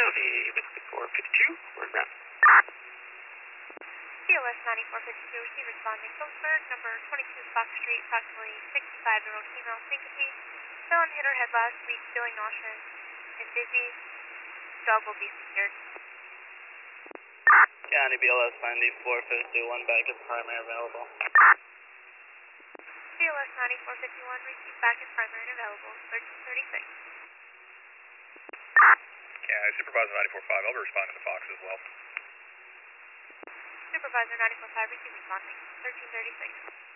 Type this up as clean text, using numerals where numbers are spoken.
County, Whiskey 452, we're ground. COS 9452, receive responding Phillipsburg, number 22 Fox Street, approximately 65-year-old female syncope. Fell and hit her head last week, feeling nauseous and dizzy. Dog will be secured. County BLS 9451, back as primary available. COS 9451, receive back as primary and available, 1336. County Supervisor 94.5, I'll be responding to Fox as well. Supervisor 94.5, receive responding, 1336.